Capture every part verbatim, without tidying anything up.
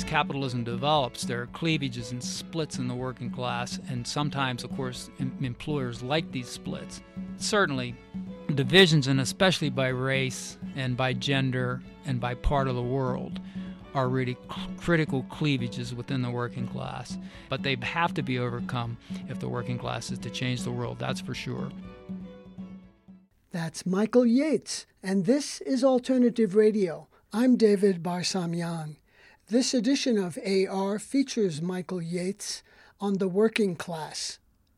as capitalism develops, there are cleavages and splits in the working class, and sometimes, of course, em- employers like these splits. Certainly, divisions, and especially by race and by gender and by part of the world, are really c- critical cleavages within the working class. But they have to be overcome if the working class is to change the world, that's for sure. That's Michael Yates, and this is Alternative Radio. I'm David Barsamian. This edition of A R features Michael Yates on the working class.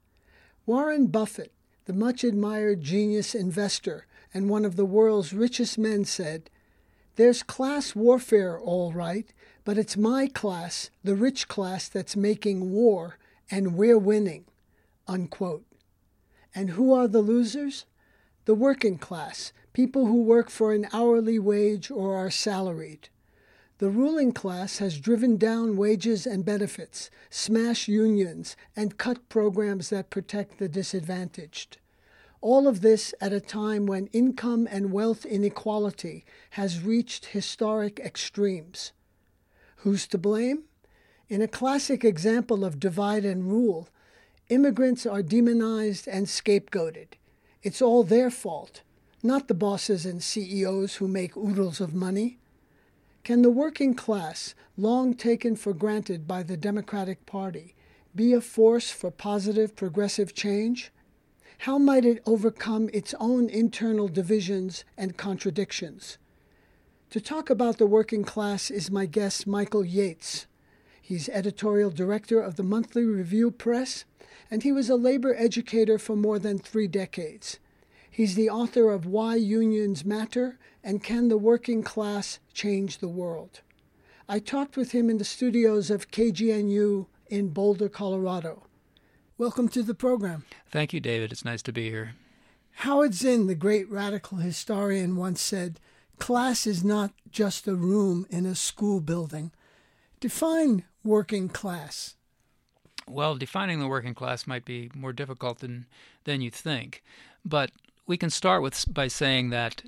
Warren Buffett, the much-admired genius investor and one of the world's richest men, said, "There's class warfare, all right, but it's my class, the rich class, that's making war, and we're winning." Unquote. And who are the losers? The working class, people who work for an hourly wage or are salaried. The ruling class has driven down wages and benefits, smashed unions, and cut programs that protect the disadvantaged. All of this at a time when income and wealth inequality has reached historic extremes. Who's to blame? In a classic example of divide and rule, immigrants are demonized and scapegoated. It's all their fault, not the bosses and C E Os who make oodles of money. Can the working class, long taken for granted by the Democratic Party, be a force for positive progressive change? How might it overcome its own internal divisions and contradictions? To talk about the working class is my guest, Michael Yates. He's editorial director of the Monthly Review Press, and he was a labor educator for more than three decades. He's the author of Why Unions Matter and Can the Working Class Change the World? I talked with him in the studios of K G N U in Boulder, Colorado. Welcome to the program. Thank you, David. It's nice to be here. Howard Zinn, the great radical historian, once said, "Class is not just a room in a school building." Define working class. Well, defining the working class might be more difficult than, than you think, but we can start with by saying that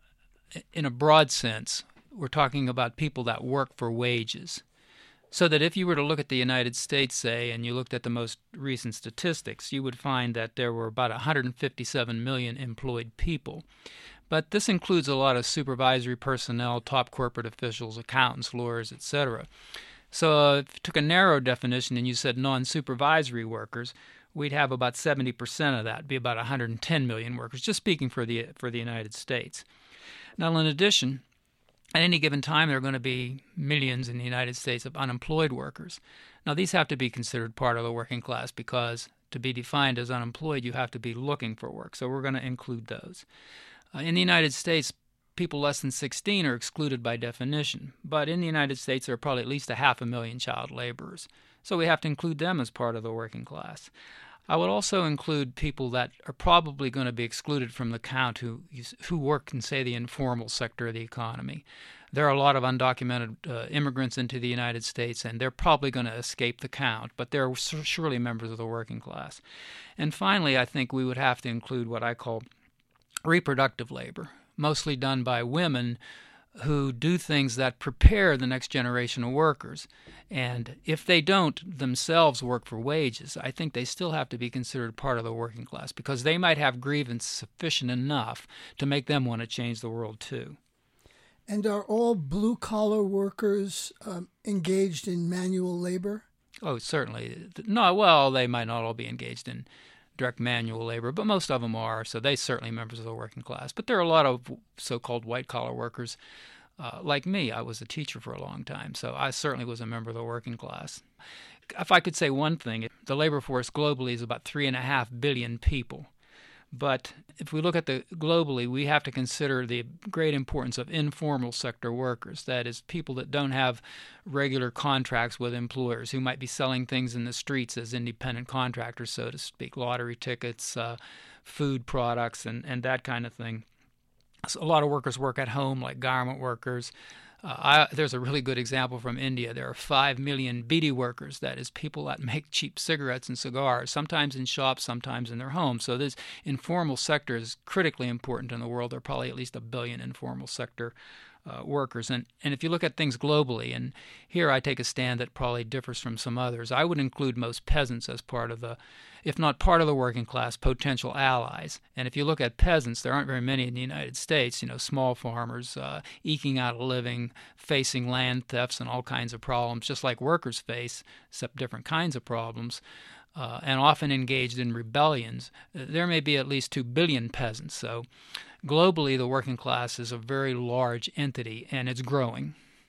in a broad sense, we're talking about people that work for wages. So that if you were to look at the United States, say, and you looked at the most recent statistics, you would find that there were about one hundred fifty-seven million employed people. But this includes a lot of supervisory personnel, top corporate officials, accountants, lawyers, et cetera. So if you took a narrow definition and you said non-supervisory workers, we'd have about seventy percent of that, be about one hundred ten million workers, just speaking for the for the United States. Now, in addition, at any given time, there are going to be millions in the United States of unemployed workers. Now, these have to be considered part of the working class because to be defined as unemployed, you have to be looking for work. So we're going to include those. Uh, in the United States, people less than sixteen are excluded by definition. But in the United States, there are probably at least a half a million child laborers. So we have to include them as part of the working class. I would also include people that are probably going to be excluded from the count who who work in, say, the informal sector of the economy. There are a lot of undocumented uh, immigrants into the United States, and they're probably going to escape the count, but they're surely members of the working class. And finally, I think we would have to include what I call reproductive labor, mostly done by women who do things that prepare the next generation of workers. And if they don't themselves work for wages, I think they still have to be considered part of the working class because they might have grievance sufficient enough to make them want to change the world too. And are all blue-collar workers um, engaged in manual labor? Oh, certainly. No, well, they might not all be engaged in direct manual labor, but most of them are, so they certainly members of the working class. But there are a lot of so-called white-collar workers uh, like me. I was a teacher for a long time, so I certainly was a member of the working class. If I could say one thing, the labor force globally is about three and a half billion people. But if we look at the globally, we have to consider the great importance of informal sector workers. That is, people that don't have regular contracts with employers, who might be selling things in the streets as independent contractors, so to speak, lottery tickets, uh, food products, and, and that kind of thing. So a lot of workers work at home, like garment workers. Uh, I, there's a really good example from India. There are five million beedi workers, that is, people that make cheap cigarettes and cigars, sometimes in shops, sometimes in their homes. So this informal sector is critically important in the world. There are probably at least a billion informal sector uh, workers. And, and if you look at things globally, and here I take a stand that probably differs from some others, I would include most peasants as part of the, if not part of the working class, potential allies. And if you look at peasants, there aren't very many in the United States, you know, small farmers uh, eking out a living, facing land thefts and all kinds of problems, just like workers face, except different kinds of problems. Uh, and often engaged in rebellions. There may be at least two billion peasants. So globally, the working class is a very large entity, and it's growing.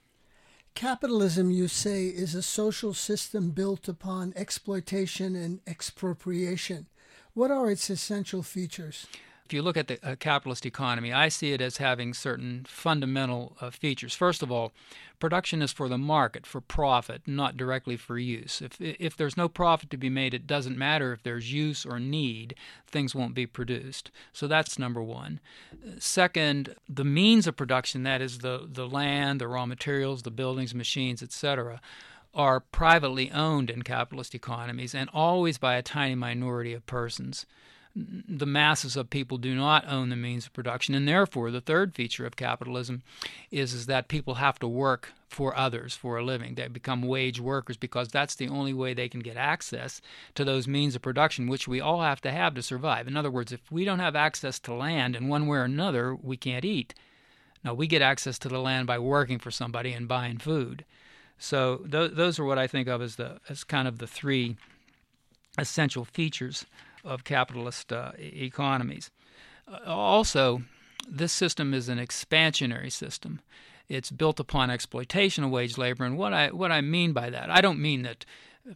Capitalism, you say, is a social system built upon exploitation and expropriation. What are its essential features? If you look at the uh, capitalist economy, I see it as having certain fundamental uh, features. First of all, production is for the market, for profit, not directly for use. If if there's no profit to be made, it doesn't matter if there's use or need, things won't be produced. So that's number one. Second, the means of production, that is the, the land, the raw materials, the buildings, machines, et cetera, are privately owned in capitalist economies and always by a tiny minority of persons. The masses of people do not own the means of production, and therefore the third feature of capitalism is, is that people have to work for others for a living. They become wage workers because that's the only way they can get access to those means of production, which we all have to have to survive. In other words, if we don't have access to land in one way or another, we can't eat. Now, we get access to the land by working for somebody and buying food. So th- those are what I think of as the as kind of the three essential features of capitalist uh, economies. Uh, also, this system is an expansionary system. It's built upon exploitation of wage labor, and what I what I mean by that, I don't mean that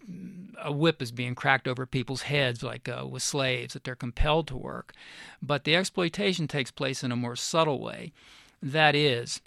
a whip is being cracked over people's heads like uh, with slaves, that they're compelled to work, but the exploitation takes place in a more subtle way. That is,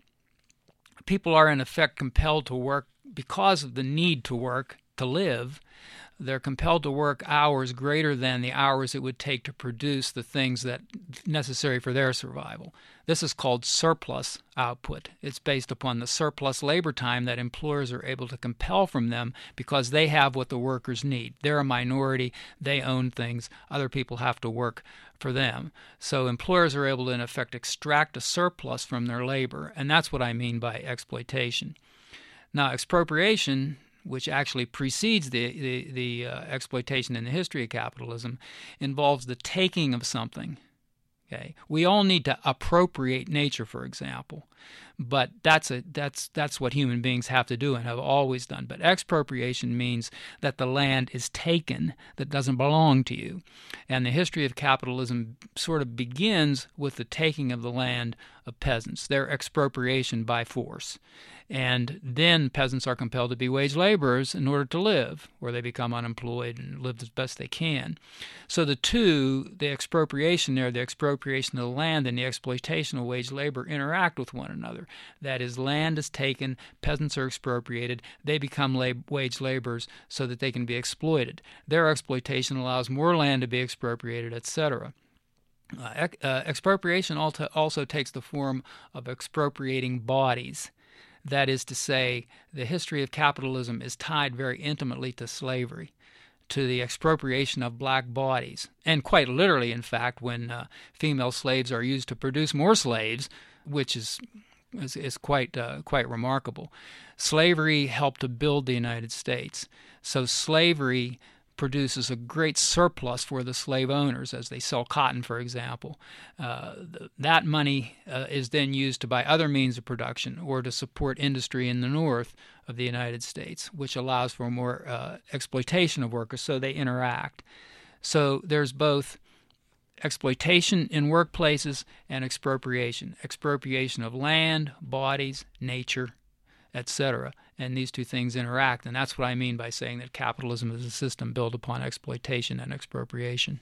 people are in effect compelled to work because of the need to work to live. They're compelled to work hours greater than the hours it would take to produce the things that necessary for their survival. This is called surplus output. It's based upon the surplus labor time that employers are able to compel from them because they have what the workers need. They're a minority. They own things. Other people have to work for them. So employers are able to, in effect, extract a surplus from their labor, and that's what I mean by exploitation. Now, expropriation, which actually precedes the, the, the uh, exploitation in the history of capitalism, involves the taking of something. Okay, we all need to appropriate nature, for example, but that's a that's that's what human beings have to do and have always done. But expropriation means that the land is taken that doesn't belong to you, and the history of capitalism sort of begins with the taking of the land of peasants, their expropriation by force. And then peasants are compelled to be wage laborers in order to live, or they become unemployed and live as best they can. So the two, the expropriation there, the expropriation of the land and the exploitation of wage labor, interact with one another. That is, land is taken, peasants are expropriated, they become lab- wage laborers so that they can be exploited. Their exploitation allows more land to be expropriated, et cetera. Uh, ex- uh, expropriation also, also takes the form of expropriating bodies. That is to say, the history of capitalism is tied very intimately to slavery, to the expropriation of black bodies. And quite literally, in fact, when uh, female slaves are used to produce more slaves, which is is, is quite uh, quite remarkable. Slavery helped to build the United States. So slavery produces a great surplus for the slave owners as they sell cotton, for example. Uh, th- that money uh, is then used to buy other means of production or to support industry in the north of the United States, which allows for more uh, exploitation of workers, so they interact. So there's both exploitation in workplaces and expropriation. Expropriation of land, bodies, nature, et cetera. And these two things interact, and that's what I mean by saying that capitalism is a system built upon exploitation and expropriation.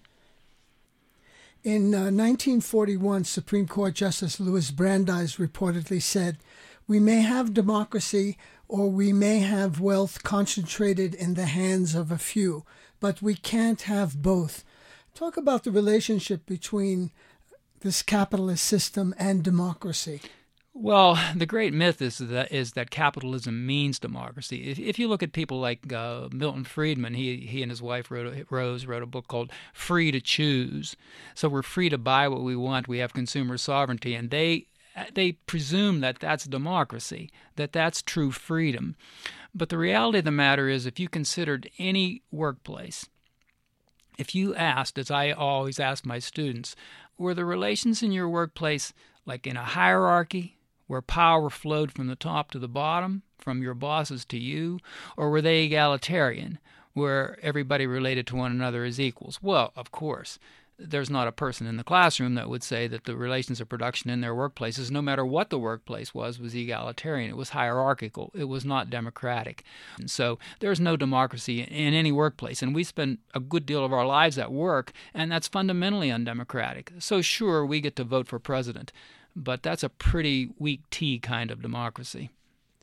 In uh, nineteen forty-one, Supreme Court Justice Louis Brandeis reportedly said, "We may have democracy or we may have wealth concentrated in the hands of a few, but we can't have both." Talk about the relationship between this capitalist system and democracy. Well, the great myth is that is that capitalism means democracy. If, if you look at people like uh, Milton Friedman, he he and his wife wrote a, Rose wrote a book called Free to Choose. So we're free to buy what we want. We have consumer sovereignty, and they they presume that that's democracy, that that's true freedom. But the reality of the matter is, if you considered any workplace, if you asked, as I always ask my students, were the relations in your workplace like in a hierarchy where power flowed from the top to the bottom, from your bosses to you, or were they egalitarian, where everybody related to one another as equals? Well, of course, there's not a person in the classroom that would say that the relations of production in their workplaces, no matter what the workplace was, was egalitarian. It was hierarchical. It was not democratic. And so there's no democracy in any workplace. And we spend a good deal of our lives at work, and that's fundamentally undemocratic. So sure, we get to vote for president, but that's a pretty weak tea kind of democracy.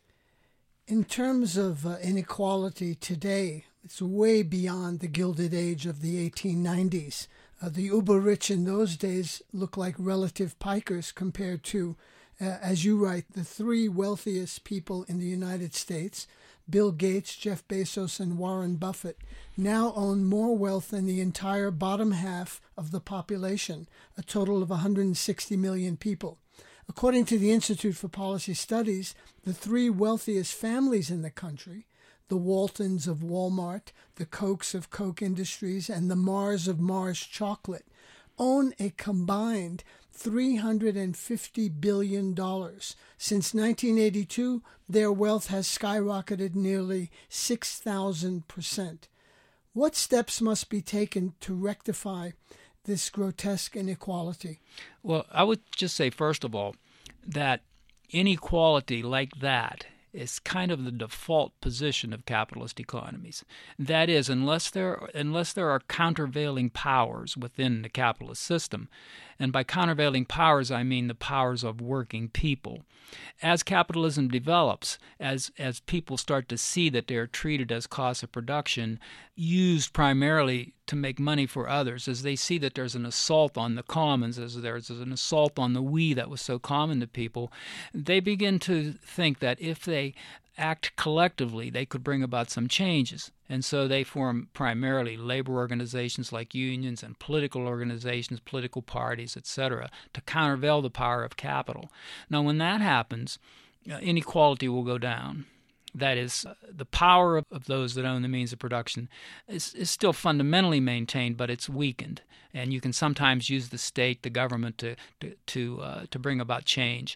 In terms of uh, inequality today, it's way beyond the Gilded Age of the eighteen nineties. Uh, the uber-rich in those days look like relative pikers compared to, uh, as you write, the three wealthiest people in the United States, Bill Gates, Jeff Bezos, and Warren Buffett, now own more wealth than the entire bottom half of the population, a total of one hundred sixty million people. According to the Institute for Policy Studies, the three wealthiest families in the country, the Waltons of Walmart, the Kochs of Koch Industries, and the Mars of Mars Chocolate, own a combined three hundred fifty billion dollars. Since nineteen eighty-two, their wealth has skyrocketed nearly six thousand percent. What steps must be taken to rectify this grotesque inequality? Well, I would just say, first of all, that inequality like that is kind of the default position of capitalist economies. That is, unless there unless there are countervailing powers within the capitalist system, and by countervailing powers I mean the powers of working people. As capitalism develops, as as people start to see that they are treated as costs of production, used primarily to make money for others, as they see that there's an assault on the commons, as there's an assault on the we that was so common to people, they begin to think that if they act collectively, they could bring about some changes. And so they form primarily labor organizations like unions and political organizations, political parties, et cetera, to countervail the power of capital. Now, when that happens, uh, inequality will go down. That is, uh, the power of, of those that own the means of production is, is still fundamentally maintained, but it's weakened. And you can sometimes use the state, the government, to to to, uh, to bring about change.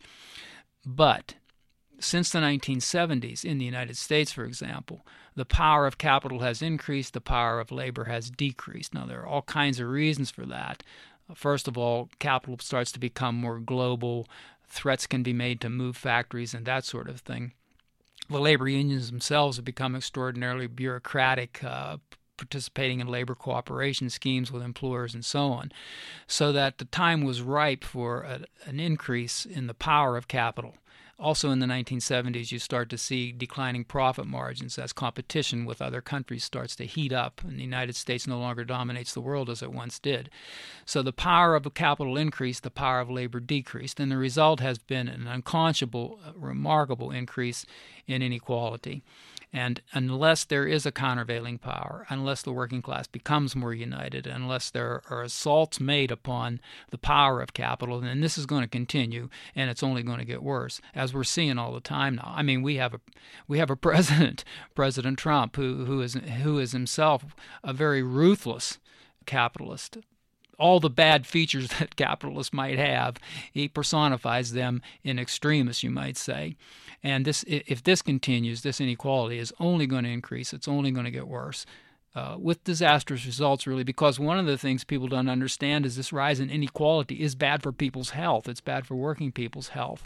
But since the nineteen seventies, in the United States, for example, the power of capital has increased, the power of labor has decreased. Now, there are all kinds of reasons for that. First of all, capital starts to become more global. Threats can be made to move factories and that sort of thing. The labor unions themselves have become extraordinarily bureaucratic, uh, participating in labor cooperation schemes with employers and so on, so that the time was ripe for a, an increase in the power of capital. Also in the nineteen seventies, you start to see declining profit margins as competition with other countries starts to heat up, and the United States no longer dominates the world as it once did. So the power of capital increased, the power of labor decreased, and the result has been an unconscionable, remarkable increase in inequality. And unless there is a countervailing power, unless the working class becomes more united, unless there are assaults made upon the power of capital, then this is going to continue, and it's only going to get worse, as we're seeing all the time now. I mean, we have a we have a president, President Trump, who who is who is himself a very ruthless capitalist. All the bad features that capitalists might have, he personifies them in extremis, you might say. And this, if this continues, this inequality is only going to increase. It's only going to get worse, uh, with disastrous results, really, because one of the things people don't understand is this rise in inequality is bad for people's health. It's bad for working people's health.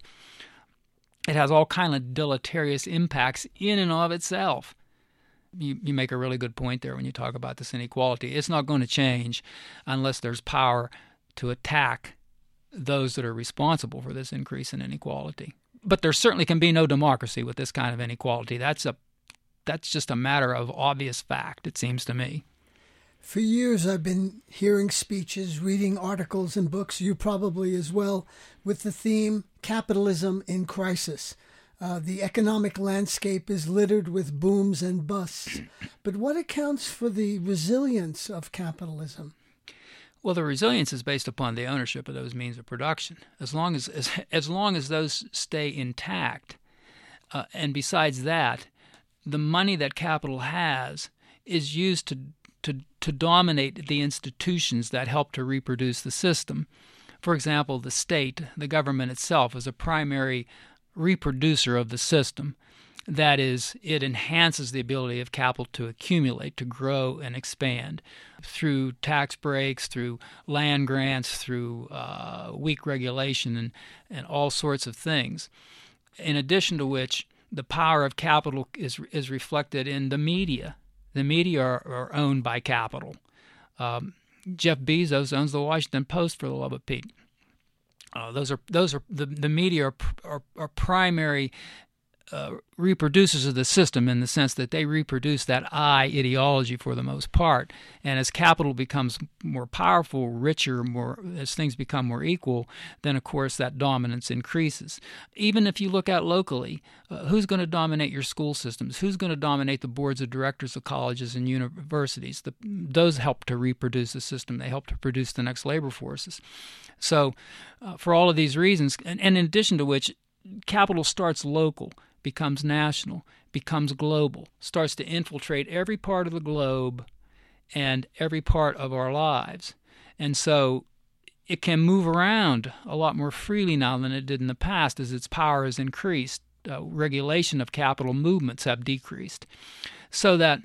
It has all kinds of deleterious impacts in and of itself. You, you make a really good point there when you talk about this inequality. It's not going to change unless there's power to attack those that are responsible for this increase in inequality. But there certainly can be no democracy with this kind of inequality. That's a that's just a matter of obvious fact, it seems to me. For years I've been hearing speeches, reading articles and books, you probably as well, with the theme Capitalism in Crisis. Uh, the economic landscape is littered with booms and busts. But what accounts for the resilience of capitalism? Well, the resilience is based upon the ownership of those means of production. As long as as, as long as those stay intact, uh, and besides that, the money that capital has is used to to to dominate the institutions that help to reproduce the system. For example, the state, the government itself, is a primary reproducer of the system. That is, it enhances the ability of capital to accumulate, to grow and expand through tax breaks, through land grants, through uh, weak regulation, and, and all sorts of things. In addition to which, the power of capital is is reflected in the media. The media are, are owned by capital. Um, Jeff Bezos owns the Washington Post, for the love of Pete. Uh, those are those are the the media are are, are primary Uh, reproducers of the system, in the sense that they reproduce that I ideology for the most part. And as capital becomes more powerful, richer, more as things become more equal, then of course that dominance increases. Even if you look out locally, uh, who's going to dominate your school systems? Who's going to dominate the boards of directors of colleges and universities? The, those help to reproduce the system. They help to produce the next labor forces. So uh, for all of these reasons, and, and in addition to which, capital starts local, becomes national, becomes global, starts to infiltrate every part of the globe and every part of our lives. And so it can move around a lot more freely now than it did in the past as its power has increased. Uh, regulation of capital movements have decreased. So that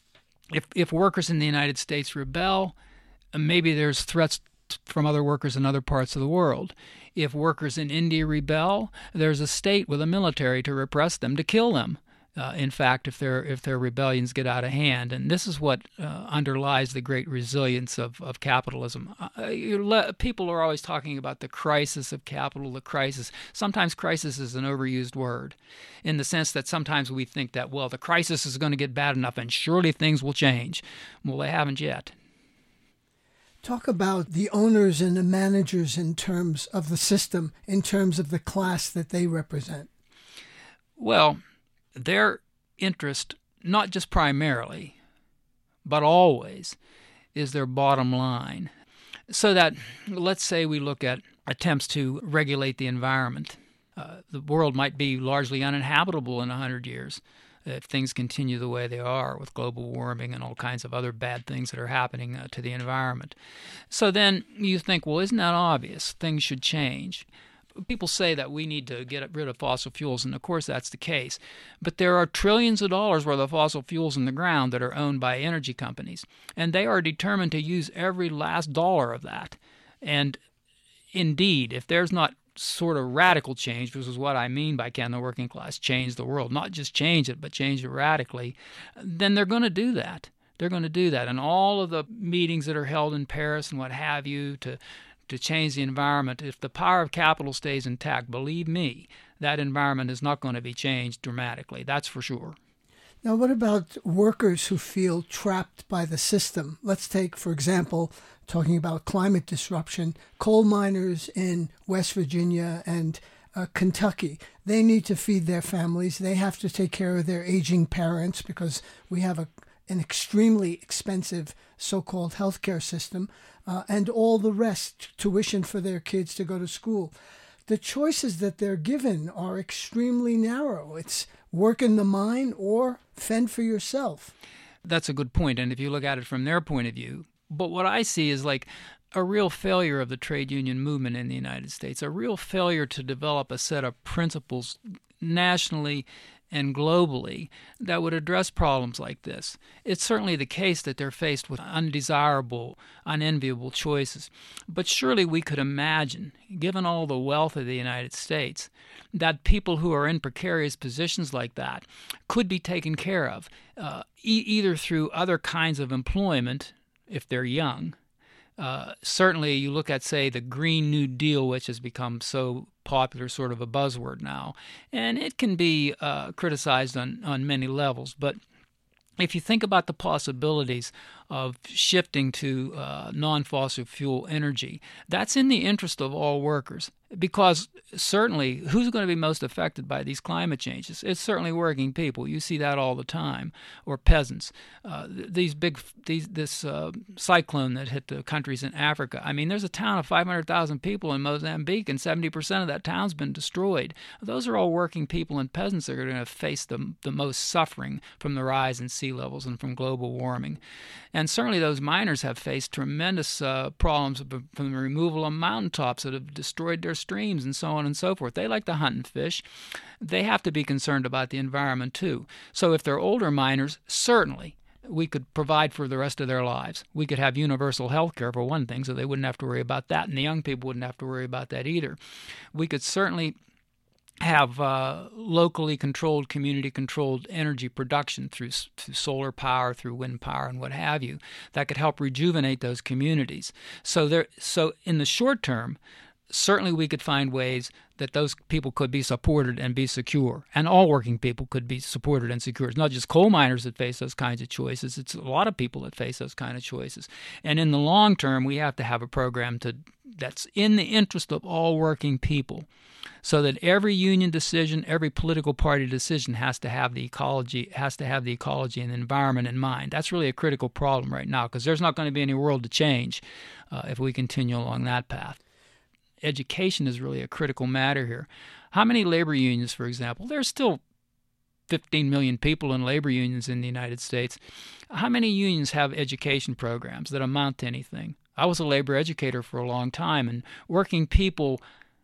if, if workers in the United States rebel, maybe there's threats from other workers in other parts of the world. If workers in India rebel, there's a state with a military to repress them, to kill them. Uh, in fact, if their if their rebellions get out of hand, and this is what uh, underlies the great resilience of of capitalism. Uh, le- people are always talking about the crisis of capital, the crisis. Sometimes crisis is an overused word, in the sense that sometimes we think that, well, the crisis is going to get bad enough, and surely things will change. Well, they haven't yet. Talk about the owners and the managers in terms of the system, in terms of the class that they represent. Well, their interest, not just primarily, but always, is their bottom line. So that, let's say we look at attempts to regulate the environment. Uh, the world might be largely uninhabitable in one hundred years. If things continue the way they are, with global warming and all kinds of other bad things that are happening uh, to the environment. So then you think, well, isn't that obvious? Things should change. People say that we need to get rid of fossil fuels, and of course that's the case. But there are trillions of dollars worth of fossil fuels in the ground that are owned by energy companies, and they are determined to use every last dollar of that. And indeed, if there's not sort of radical change, which is what I mean by can the working class change the world, not just change it, but change it radically, then they're going to do that. They're going to do that. And all of the meetings that are held in Paris and what have you to to change the environment, if the power of capital stays intact, believe me, that environment is not going to be changed dramatically. That's for sure. Now, what about workers who feel trapped by the system? Let's take, for example, talking about climate disruption, coal miners in West Virginia and uh, Kentucky. They need to feed their families. They have to take care of their aging parents because we have a, an extremely expensive so-called healthcare system, uh, and all the rest, tuition for their kids to go to school. The choices that they're given are extremely narrow. It's work in the mine or fend for yourself. That's a good point, and if you look at it from their point of view. But what I see is like a real failure of the trade union movement in the United States, a real failure to develop a set of principles nationally and globally that would address problems like this. It's certainly the case that they're faced with undesirable, unenviable choices. But surely we could imagine, given all the wealth of the United States, that people who are in precarious positions like that could be taken care of, uh, e- either through other kinds of employment, if they're young. Uh, certainly you look at, say, the Green New Deal, which has become so popular, sort of a buzzword now, and it can be uh, criticized on, on many levels. But if you think about the possibilities of shifting to uh, non-fossil fuel energy. That's in the interest of all workers, because certainly who's going to be most affected by these climate changes? It's certainly working people. You see that all the time, or peasants. Uh, these big, these this uh, cyclone that hit the countries in Africa. I mean, there's a town of five hundred thousand people in Mozambique, and seventy percent of that town's been destroyed. Those are all working people and peasants that are going to face the the most suffering from the rise in sea levels and from global warming. And certainly those miners have faced tremendous uh, problems from the removal of mountaintops that have destroyed their streams and so on and so forth. They like to hunt and fish. They have to be concerned about the environment too. So if they're older miners, certainly we could provide for the rest of their lives. We could have universal health care for one thing, so they wouldn't have to worry about that, and the young people wouldn't have to worry about that either. We could certainly have uh, locally controlled, community-controlled energy production through, through solar power, through wind power, and what have you, that could help rejuvenate those communities. So there, so in the short term, certainly we could find ways that those people could be supported and be secure, and all working people could be supported and secure. It's not just coal miners that face those kinds of choices. It's a lot of people that face those kind of choices. And in the long term, we have to have a program to that's in the interest of all working people, so that every union decision, every political party decision has to have the ecology, has to have the ecology and the environment in mind. That's really a critical problem right now, because there's not going to be any world to change uh, if we continue along that path. Education is really a critical matter here. How many labor unions, for example? There's still fifteen million people in labor unions in the United States. How many unions have education programs that amount to anything? I was a labor educator for a long time, and working people,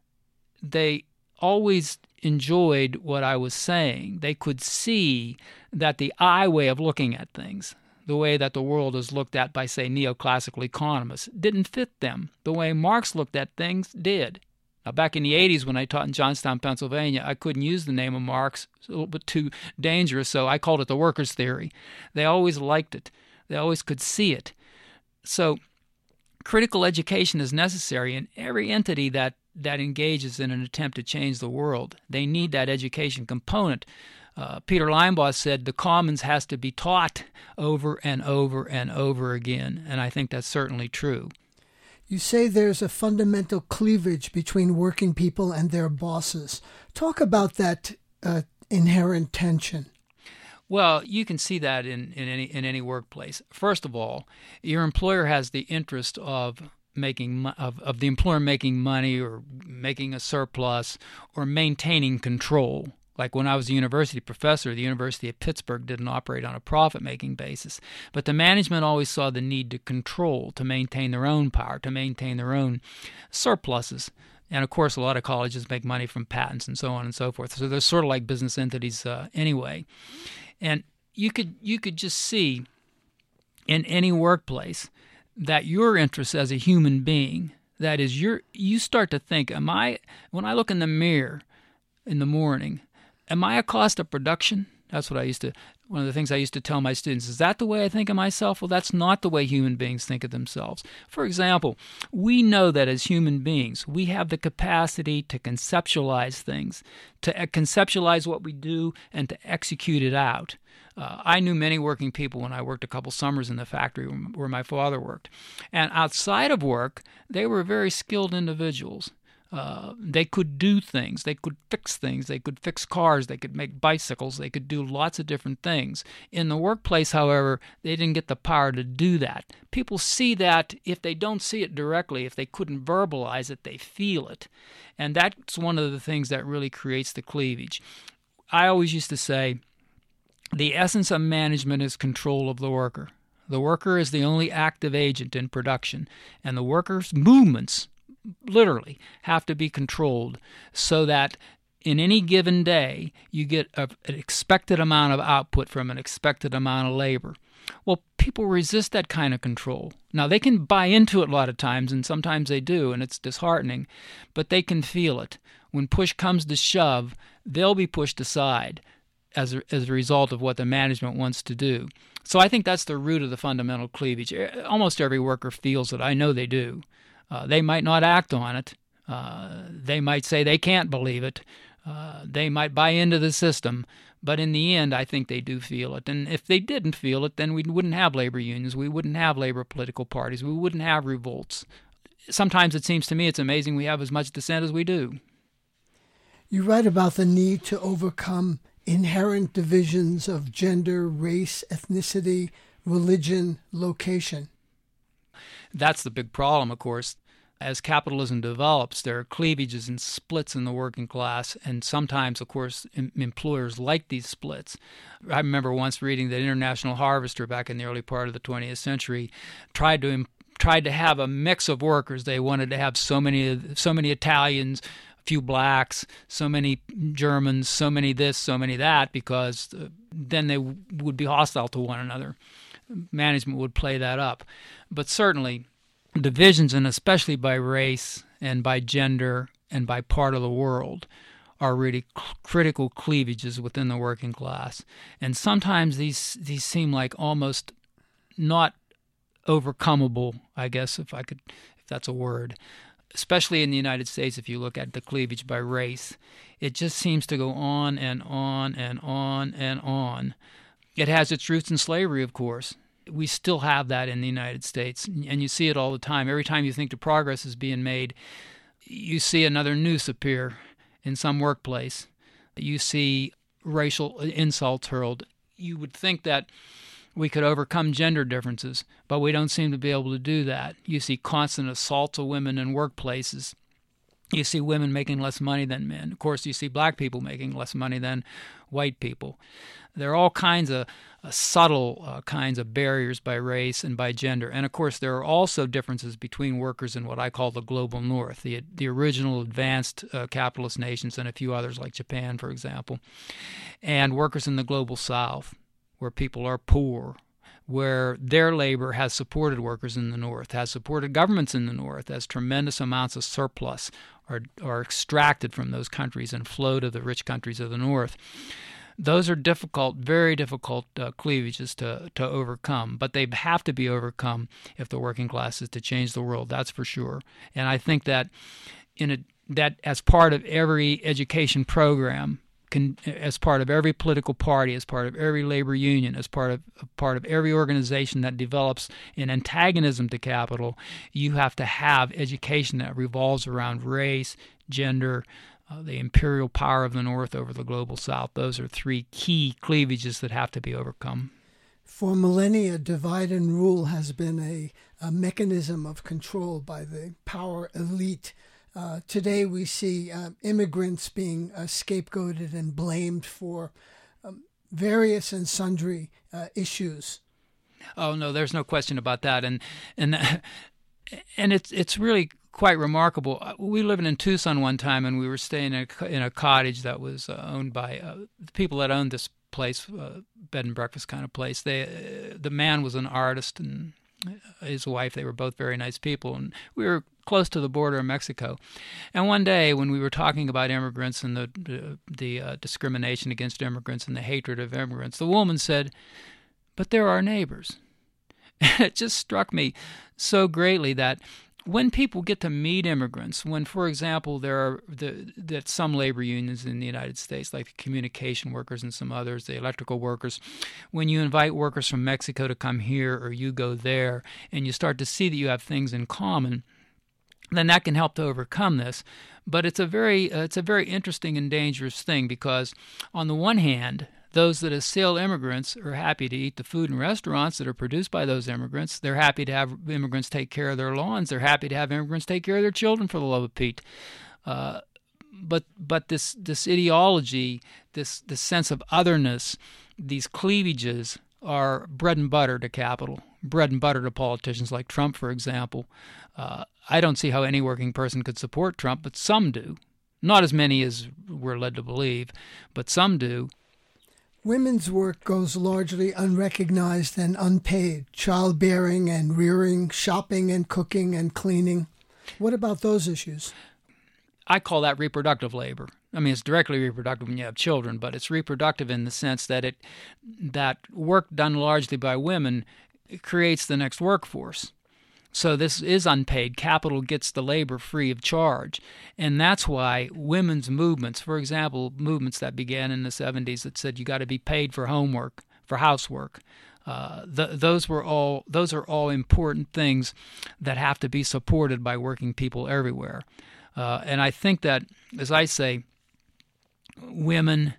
they always enjoyed what I was saying. They could see that the I way of looking at things, the way that the world is looked at by, say, neoclassical economists, didn't fit them. The way Marx looked at things did. Now, back in the eighties when I taught in Johnstown, Pennsylvania, I couldn't use the name of Marx. It's a little bit too dangerous, so I called it the workers' theory. They always liked it. They always could see it. So critical education is necessary, and every entity that, that engages in an attempt to change the world, they need that education component. Uh, Peter Linebaugh said the commons has to be taught over and over and over again, and I think that's certainly true. You say there's a fundamental cleavage between working people and their bosses. Talk about that uh, inherent tension. Well, you can see that in, in any in any workplace. First of all, your employer has the interest of making of, of the employer making money or making a surplus or maintaining control. Like when I was a university professor, the University of Pittsburgh didn't operate on a profit-making basis. But the management always saw the need to control, to maintain their own power, to maintain their own surpluses. And, of course, a lot of colleges make money from patents and so on and so forth. So they're sort of like business entities uh, anyway. And you could you could just see in any workplace that your interests as a human being, that is, you're, you start to think, am I, when I look in the mirror in the morning, am I a cost of production? That's what I used to, one of the things I used to tell my students. Is that the way I think of myself? Well, that's not the way human beings think of themselves. For example, we know that as human beings, we have the capacity to conceptualize things, to conceptualize what we do and to execute it out. Uh, I knew many working people when I worked a couple summers in the factory where my father worked. And outside of work, they were very skilled individuals. Uh, they could do things. They could fix things. They could fix cars. They could make bicycles. They could do lots of different things. In the workplace, however, they didn't get the power to do that. People see that if they don't see it directly, if they couldn't verbalize it, they feel it. And that's one of the things that really creates the cleavage. I always used to say, the essence of management is control of the worker. The worker is the only active agent in production, and the worker's movements literally have to be controlled so that in any given day you get a, an expected amount of output from an expected amount of labor. Well, people resist that kind of control. Now, they can buy into it a lot of times, and sometimes they do, and it's disheartening, but they can feel it. When push comes to shove, they'll be pushed aside as a, as a result of what the management wants to do. So I think that's the root of the fundamental cleavage. Almost every worker feels it. I know they do. Uh, they might not act on it. Uh, they might say they can't believe it. Uh, they might buy into the system, but in the end, I think they do feel it. And if they didn't feel it, then we wouldn't have labor unions. We wouldn't have labor political parties. We wouldn't have revolts. Sometimes it seems to me it's amazing we have as much dissent as we do. You write about the need to overcome inherent divisions of gender, race, ethnicity, religion, location. That's the big problem, of course. As capitalism develops, there are cleavages and splits in the working class, and sometimes, of course, em- employers like these splits. I remember once reading that International Harvester back in the early part of the twentieth century tried to em- tried to have a mix of workers. They wanted to have so many so many Italians, a few blacks, so many Germans, so many this, so many that, because uh, then they w- would be hostile to one another. Management would play that up. But certainly, divisions, and especially by race and by gender and by part of the world, are really c- critical cleavages within the working class. And sometimes these these seem like almost not overcomable, I guess, if I could, if that's a word. Especially in the United States, if you look at the cleavage by race, it just seems to go on and on and on and on. It has its roots in slavery, of course. We still have that in the United States, and you see it all the time. Every time you think the progress is being made, you see another noose appear in some workplace. You see racial insults hurled. You would think that we could overcome gender differences, but we don't seem to be able to do that. You see constant assaults of women in workplaces. You see women making less money than men. Of course, you see black people making less money than white people. There are all kinds of uh, subtle uh, kinds of barriers by race and by gender. And, of course, there are also differences between workers in what I call the global north, the, the original advanced uh, capitalist nations and a few others like Japan, for example, and workers in the global south, where people are poor, where their labor has supported workers in the north, has supported governments in the north, as tremendous amounts of surplus are, are extracted from those countries and flow to the rich countries of the north. Those are difficult, very difficult uh, cleavages to, to overcome, but they have to be overcome if the working class is to change the world, that's for sure. And I think that in a, that as part of every education program, Can, as part of every political party, as part of every labor union, as part of part of every organization that develops an antagonism to capital, you have to have education that revolves around race, gender, uh, the imperial power of the North over the global South. Those are three key cleavages that have to be overcome. For millennia, divide and rule has been a, a mechanism of control by the power elite. Uh, today we see uh, immigrants being uh, scapegoated and blamed for um, various and sundry uh, issues. Oh no, there's no question about that, and and and it's it's really quite remarkable. We were living in Tucson one time, and we were staying in a, in a cottage that was uh, owned by uh, the people that owned this place, uh, bed and breakfast kind of place. They uh, the man was an artist, and his wife, they were both very nice people, and we were close to the border of Mexico. And one day when we were talking about immigrants and the the, the uh, discrimination against immigrants and the hatred of immigrants, the woman said, "But they're our neighbors." And it just struck me so greatly that when people get to meet immigrants, when, for example, there are the, that some labor unions in the United States, like the communication workers and some others, the electrical workers, when you invite workers from Mexico to come here or you go there, and you start to see that you have things in common, then that can help to overcome this. But it's a very uh, it's a very interesting and dangerous thing, because on the one hand, those that assail immigrants are happy to eat the food in restaurants that are produced by those immigrants. They're happy to have immigrants take care of their lawns. They're happy to have immigrants take care of their children, for the love of Pete. Uh, but but this this ideology, this this sense of otherness, these cleavages are bread and butter to capital, bread and butter to politicians like Trump, for example. Uh, I don't see how any working person could support Trump, but some do. Not as many as we're led to believe, but some do. Women's work goes largely unrecognized and unpaid. Childbearing and rearing, shopping and cooking and cleaning. What about those issues? I call that reproductive labor. I mean, it's directly reproductive when you have children, but it's reproductive in the sense that it that work done largely by women creates the next workforce. So this is unpaid. Capital gets the labor free of charge. And that's why women's movements, for example, movements that began in the seventies that said you got to be paid for homework, for housework, uh, th- those were all those are all important things that have to be supported by working people everywhere. Uh, and I think that, as I say, women,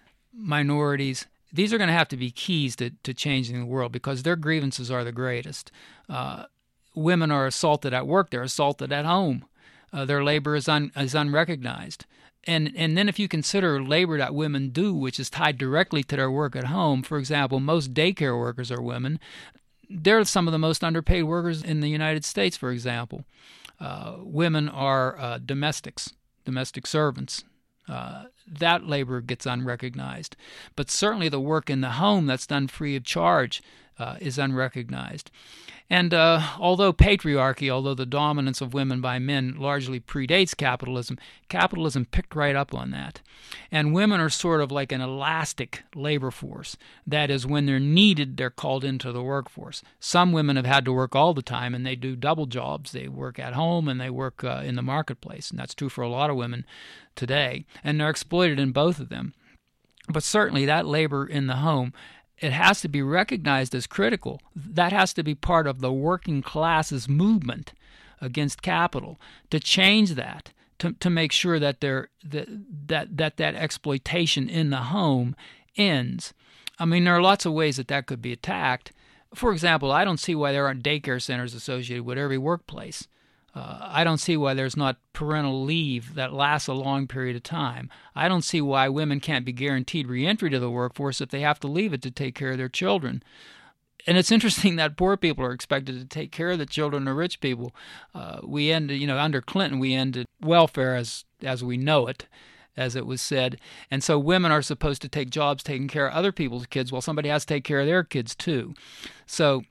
minorities, these are going to have to be keys to, to changing the world because their grievances are the greatest. Uh, women are assaulted at work. They're assaulted at home. Uh, their labor is, un, is unrecognized. And and then if you consider labor that women do, which is tied directly to their work at home, for example, most daycare workers are women. They're some of the most underpaid workers in the United States, for example. Uh, women are uh, domestics, domestic servants. Uh, that labor gets unrecognized. But certainly the work in the home that's done free of charge uh, is unrecognized. And uh, although patriarchy, although the dominance of women by men largely predates capitalism, capitalism picked right up on that. And women are sort of like an elastic labor force. That is, when they're needed, they're called into the workforce. Some women have had to work all the time, and they do double jobs. They work at home and they work uh, in the marketplace, and that's true for a lot of women today. And they're exploited in both of them. But certainly that labor in the home, it has to be recognized as critical. That has to be part of the working class's movement against capital to change that, to to make sure that there that that that, that exploitation in the home ends. I mean, there are lots of ways that that could be attacked. For example, I don't see why there aren't daycare centers associated with every workplace. Uh, I don't see why there's not parental leave that lasts a long period of time. I don't see why women can't be guaranteed reentry to the workforce if they have to leave it to take care of their children. And it's interesting that poor people are expected to take care of the children of rich people. Uh, we ended, you know, under Clinton, we ended welfare as as we know it, as it was said. And so women are supposed to take jobs taking care of other people's kids while somebody has to take care of their kids too. So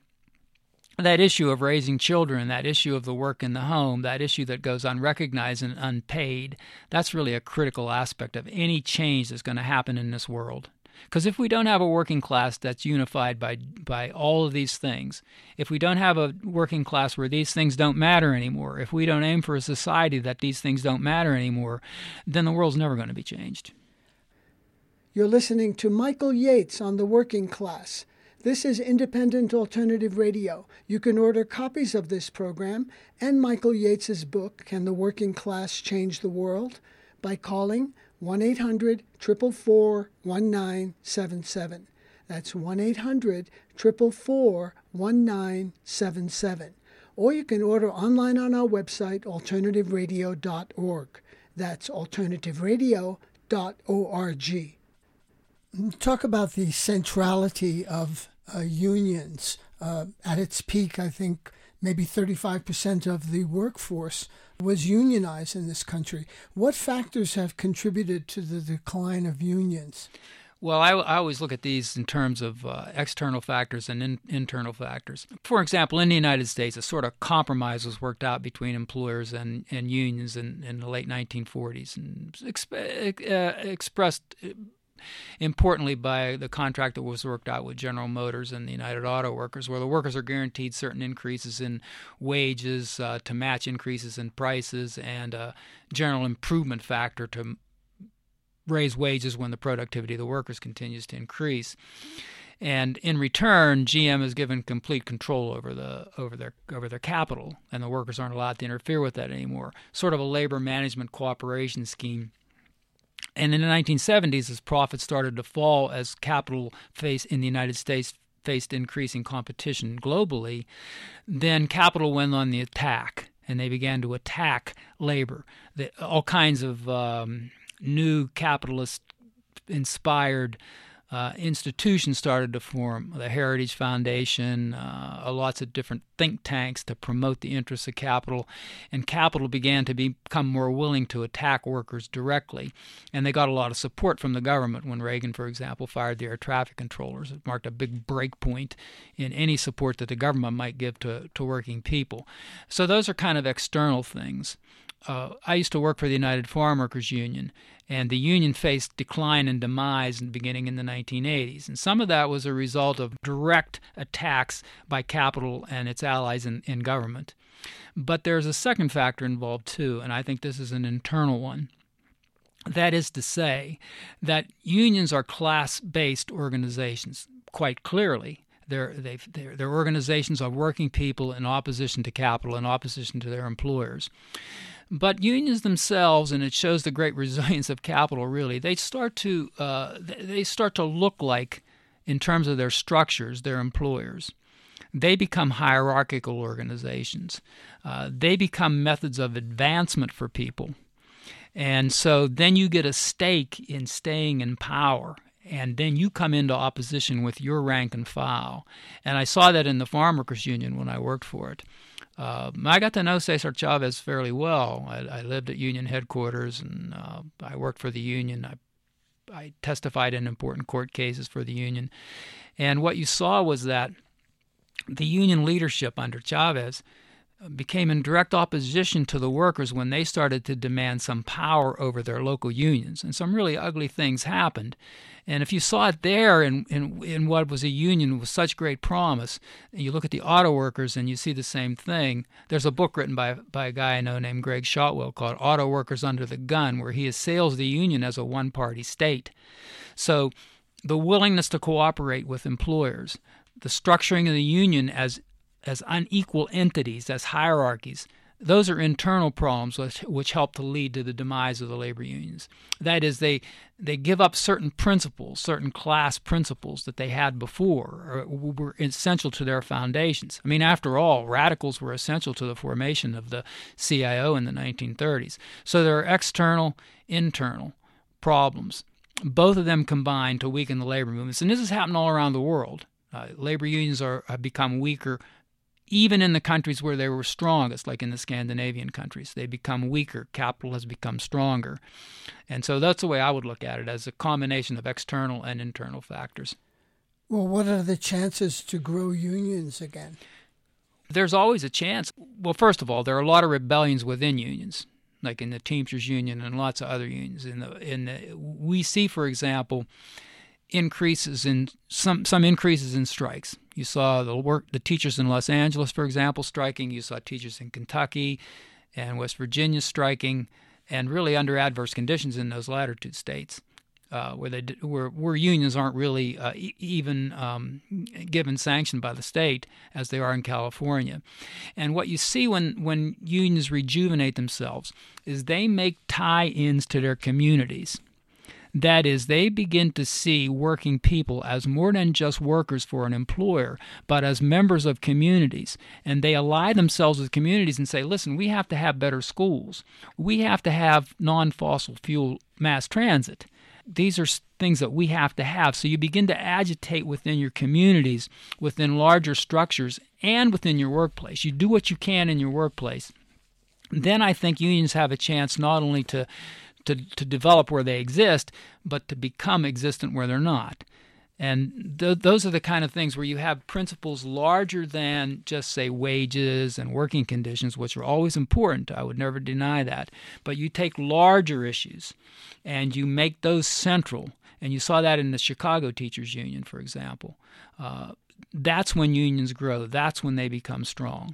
that issue of raising children, that issue of the work in the home, that issue that goes unrecognized and unpaid, that's really a critical aspect of any change that's going to happen in this world. Because if we don't have a working class that's unified by by all of these things, if we don't have a working class where these things don't matter anymore, if we don't aim for a society that these things don't matter anymore, then the world's never going to be changed. You're listening to Michael Yates on The Working Class. This is Independent Alternative Radio. You can order copies of this program and Michael Yates's book, Can the Working Class Change the World?, by calling one eight hundred, four four four, one nine seven seven. That's one eight hundred, four four four, one nine seven seven. Or you can order online on our website, alternative radio dot org. That's alternative radio dot org. Talk about the centrality of uh, unions. Uh, at its peak, I think maybe thirty-five percent of the workforce was unionized in this country. What factors have contributed to the decline of unions? Well, I, I always look at these in terms of uh, external factors and in, internal factors. For example, in the United States, a sort of compromise was worked out between employers and, and unions in, in the late nineteen forties, and exp- uh, expressed importantly by the contract that was worked out with General Motors and the United Auto Workers, where the workers are guaranteed certain increases in wages uh, to match increases in prices and a general improvement factor to raise wages when the productivity of the workers continues to increase. And in return, G M is given complete control over the over their over their capital, and the workers aren't allowed to interfere with that anymore. Sort of a labor management cooperation scheme. And in the nineteen seventies, as profits started to fall, as capital faced in the United States faced increasing competition globally, then capital went on the attack, and they began to attack labor. The, all kinds of um, new capitalist-inspired uh, institutions started to form. The Heritage Foundation, uh, lots of different think tanks to promote the interests of capital, and capital began to become more willing to attack workers directly. And they got a lot of support from the government when Reagan, for example, fired the air traffic controllers. It marked a big break point in any support that the government might give to, to working people. So those are kind of external things. Uh, I used to work for the United Farm Workers Union, and the union faced decline and demise in beginning in the nineteen eighties. And some of that was a result of direct attacks by capital and its allies in, in government. But there's a second factor involved too, and I think this is an internal one. That is to say that unions are class-based organizations, quite clearly. They're, they've, they're, they're organizations of working people in opposition to capital, in opposition to their employers. But unions themselves, and it shows the great resilience of capital, really, they start to uh, they start to look like, in terms of their structures, their employers. They become hierarchical organizations. Uh, they become methods of advancement for people. And so then you get a stake in staying in power, and then you come into opposition with your rank and file. And I saw that in the Farm Workers Union when I worked for it. Uh, I got to know Cesar Chavez fairly well. I, I lived at union headquarters, and uh, I worked for the union. I, I testified in important court cases for the union. And what you saw was that the union leadership under Chavez became in direct opposition to the workers when they started to demand some power over their local unions. And some really ugly things happened. And if you saw it there in, in, in what was a union with such great promise, and you look at the auto workers and you see the same thing. There's a book written by, by a guy I know named Greg Shotwell called Auto Workers Under the Gun, where he assails the union as a one-party state. So the willingness to cooperate with employers, the structuring of the union as as unequal entities, as hierarchies, those are internal problems which, which help to lead to the demise of the labor unions. That is, they they give up certain principles, certain class principles that they had before, or were essential to their foundations. I mean, after all, radicals were essential to the formation of the C I O in the nineteen thirties. So there are external, internal problems. Both of them combine to weaken the labor movements. And this has happened all around the world. Uh, labor unions are have become weaker even in the countries where they were strongest, like in the Scandinavian countries. They become weaker. Capital has become stronger. And so that's the way I would look at it, as a combination of external and internal factors. Well, what are the chances to grow unions again? There's always a chance. Well, first of all, there are a lot of rebellions within unions, like in the Teamsters Union and lots of other unions. In the, in the, we see, for example, increases in some some increases in strikes. You saw the work the teachers in Los Angeles, for example, striking. You saw teachers in Kentucky and West Virginia striking, and really under adverse conditions in those latter two states, uh, where they where where unions aren't really uh, e- even um, given sanction by the state as they are in California. And what you see when when unions rejuvenate themselves is they make tie-ins to their communities. That is, they begin to see working people as more than just workers for an employer, but as members of communities. And they ally themselves with communities and say, listen, we have to have better schools. We have to have non-fossil fuel mass transit. These are things that we have to have. So you begin to agitate within your communities, within larger structures, and within your workplace. You do what you can in your workplace. Then I think unions have a chance not only to To, to develop where they exist, but to become existent where they're not. And th- those are the kind of things where you have principles larger than just, say, wages and working conditions, which are always important. I would never deny that. But you take larger issues and you make those central. And you saw that in the Chicago Teachers Union, for example. Uh, that's when unions grow. That's when they become strong.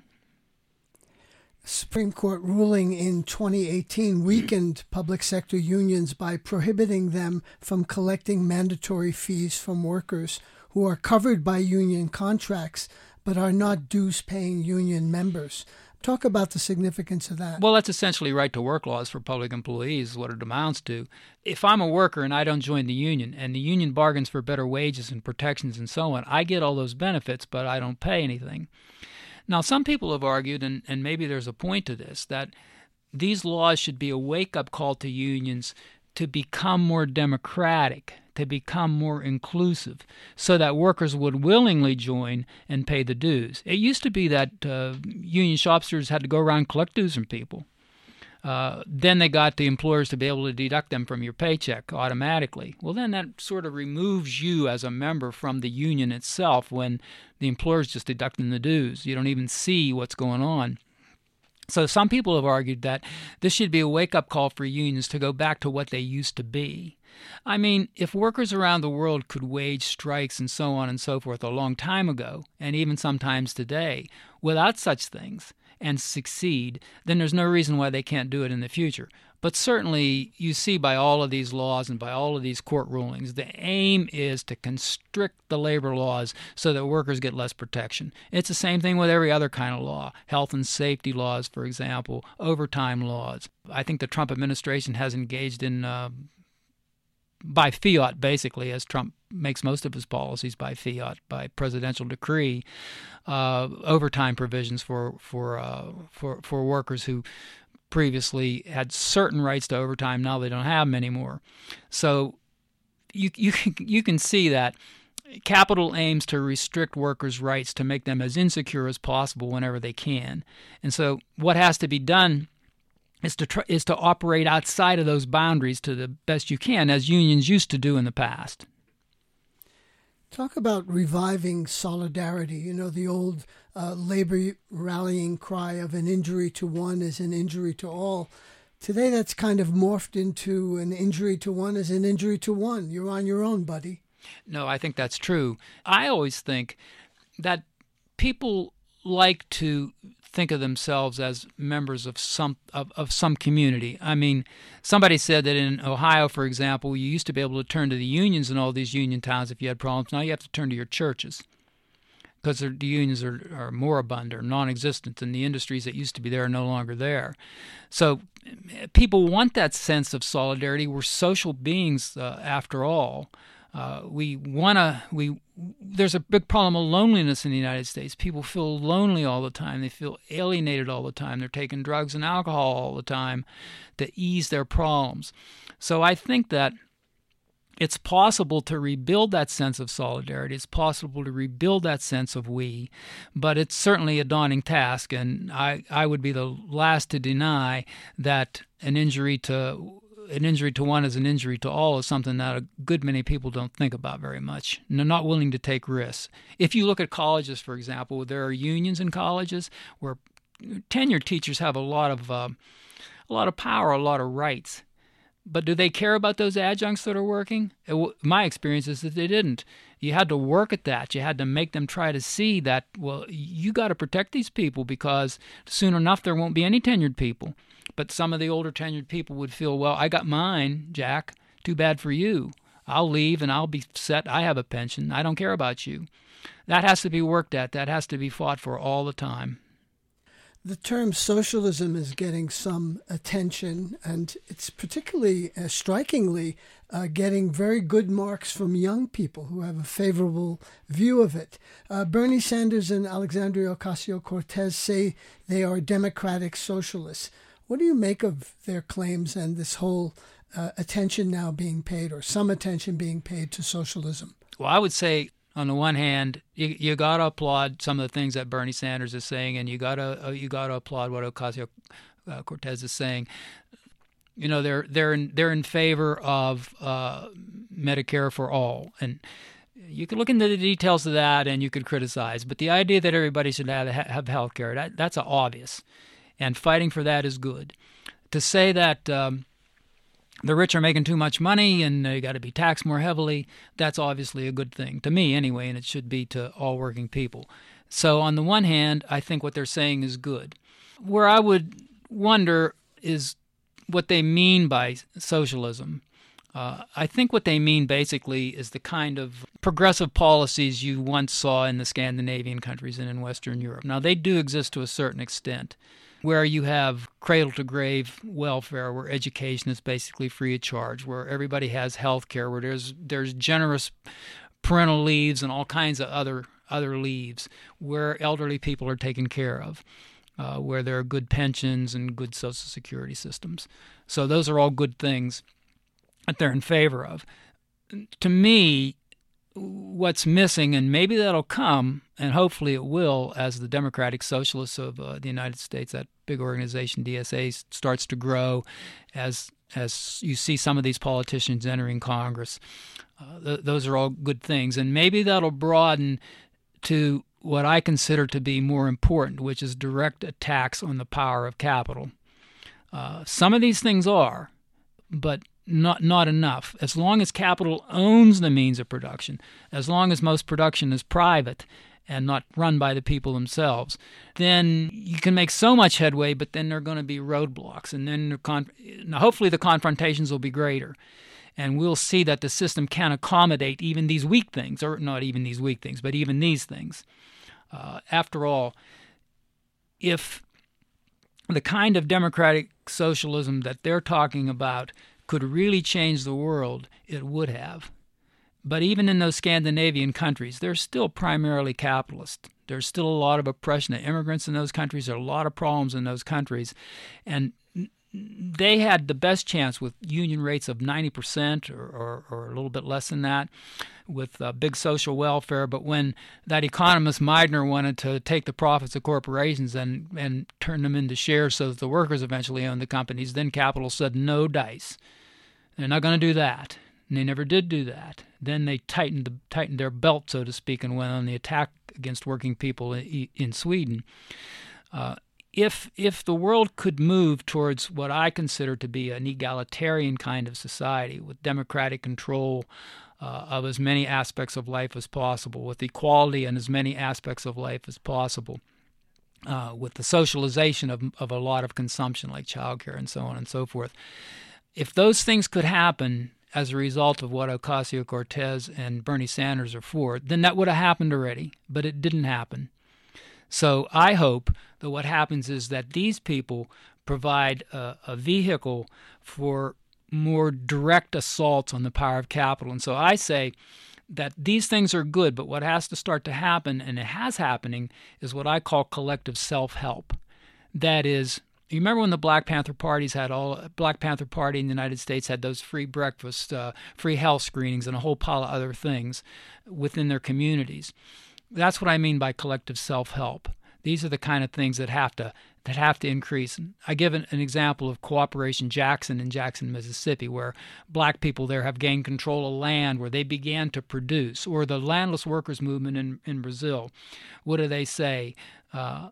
Supreme Court ruling in twenty eighteen weakened public sector unions by prohibiting them from collecting mandatory fees from workers who are covered by union contracts but are not dues-paying union members. Talk about the significance of that. Well, that's essentially right-to-work laws for public employees is what it amounts to. If I'm a worker and I don't join the union, and the union bargains for better wages and protections and so on, I get all those benefits, but I don't pay anything. Now, some people have argued, and, and maybe there's a point to this, that these laws should be a wake-up call to unions to become more democratic, to become more inclusive, so that workers would willingly join and pay the dues. It used to be that uh, union shopsters had to go around and collect dues from people. Uh, then they got the employers to be able to deduct them from your paycheck automatically. Well, then that sort of removes you as a member from the union itself when the employer's just deducting the dues. You don't even see what's going on. So some people have argued that this should be a wake-up call for unions to go back to what they used to be. I mean, if workers around the world could wage strikes and so on and so forth a long time ago, and even sometimes today, without such things, and succeed, then there's no reason why they can't do it in the future. But certainly you see by all of these laws and by all of these court rulings, the aim is to constrict the labor laws so that workers get less protection. It's the same thing with every other kind of law, health and safety laws, for example, overtime laws. I think the Trump administration has engaged in, uh, by fiat basically, as Trump makes most of his policies by fiat, by presidential decree, uh, overtime provisions for for uh, for for workers who previously had certain rights to overtime. Now they don't have them anymore. So you you can, you can see that capital aims to restrict workers' rights to make them as insecure as possible whenever they can. And so what has to be done is to try, is to operate outside of those boundaries to the best you can, as unions used to do in the past. Talk about reviving solidarity. You know, the old uh, labor rallying cry of an injury to one is an injury to all. Today, that's kind of morphed into an injury to one is an injury to one. You're on your own, buddy. No, I think that's true. I always think that people like to think of themselves as members of some of, of some community. I mean, somebody said that in Ohio, for example, you used to be able to turn to the unions in all these union towns if you had problems. Now you have to turn to your churches because the unions are, are moribund or non-existent, and the industries that used to be there are no longer there. So people want that sense of solidarity. We're social beings, uh, after all. Uh, we want to, we, there's a big problem of loneliness in the United States. People feel lonely all the time. They feel alienated all the time. They're taking drugs and alcohol all the time to ease their problems. So I think that it's possible to rebuild that sense of solidarity. It's possible to rebuild that sense of we, but it's certainly a daunting task. And I, I would be the last to deny that an injury to An injury to one is an injury to all is something that a good many people don't think about very much. And they're not willing to take risks. If you look at colleges, for example, there are unions in colleges where tenured teachers have a lot of uh, a lot of power, a lot of rights. But do they care about those adjuncts that are working? It, my experience is that they didn't. You had to work at that. You had to make them try to see that, well, you got to protect these people because soon enough there won't be any tenured people. But some of the older tenured people would feel, well, I got mine, Jack. Too bad for you. I'll leave and I'll be set. I have a pension. I don't care about you. That has to be worked at. That has to be fought for all the time. The term socialism is getting some attention, and it's particularly uh, strikingly uh, getting very good marks from young people who have a favorable view of it. Uh, Bernie Sanders and Alexandria Ocasio-Cortez say they are democratic socialists. What do you make of their claims and this whole uh, attention now being paid, or some attention being paid, to socialism? Well, I would say, on the one hand, you you got to applaud some of the things that Bernie Sanders is saying, and you got to uh, you got to applaud what Ocasio-Cortez is saying. You know, they're they're in, they're in favor of uh, Medicare for all, and you could look into the details of that, and you could criticize. But the idea that everybody should have have health care, that that's obvious, and fighting for that is good. To say that um, the rich are making too much money and they got to be taxed more heavily, that's obviously a good thing, to me anyway, and it should be to all working people. So on the one hand, I think what they're saying is good. Where I would wonder is what they mean by socialism. Uh, I think what they mean basically is the kind of progressive policies you once saw in the Scandinavian countries and in Western Europe. Now, they do exist to a certain extent, where you have cradle-to-grave welfare, where education is basically free of charge, where everybody has health care, where there's there's generous parental leaves and all kinds of other other leaves, where elderly people are taken care of, uh, where there are good pensions and good Social Security systems. So those are all good things that they're in favor of. To me, what's missing, and maybe that'll come, and hopefully it will, as the Democratic Socialists of uh, the United States, that big organization D S A, starts to grow, as as you see some of these politicians entering Congress. Uh, th- those are all good things, and maybe that'll broaden to what I consider to be more important, which is direct attacks on the power of capital. Uh, some of these things are, but Not not enough. As long as capital owns the means of production, as long as most production is private, and not run by the people themselves, then you can make so much headway, but then there are going to be roadblocks, and then the con- now hopefully the confrontations will be greater, and we'll see that the system can accommodate even these weak things, or not even these weak things, but even these things. Uh, after all, if the kind of democratic socialism that they're talking about could really change the world, it would have. But even in those Scandinavian countries, they're still primarily capitalist. There's still a lot of oppression of immigrants in those countries. There are a lot of problems in those countries. And they had the best chance with union rates of ninety percent or, or, or a little bit less than that, with uh, big social welfare. But when that economist Meidner wanted to take the profits of corporations and, and turn them into shares so that the workers eventually owned the companies, then capital said no dice. They're not going to do that. And they never did do that. Then they tightened the, tightened their belt, so to speak, and went on the attack against working people in, in Sweden. Uh, if if the world could move towards what I consider to be an egalitarian kind of society with democratic control uh, of as many aspects of life as possible, with equality in as many aspects of life as possible, uh, with the socialization of, of a lot of consumption like childcare and so on and so forth, if those things could happen as a result of what Ocasio-Cortez and Bernie Sanders are for, then that would have happened already, but it didn't happen. So I hope that what happens is that these people provide a, a vehicle for more direct assaults on the power of capital. And so I say that these things are good, but what has to start to happen, and it has happening, is what I call collective self-help. That is, you remember when the Black Panther parties had all Black Panther Party in the United States had those free breakfasts, uh, free health screenings, and a whole pile of other things within their communities. That's what I mean by collective self-help. These are the kind of things that have to that have to increase. I give an, an example of Cooperation Jackson in Jackson, Mississippi, where black people there have gained control of land, where they began to produce, or the landless workers movement in, in Brazil. What do they say? Uh,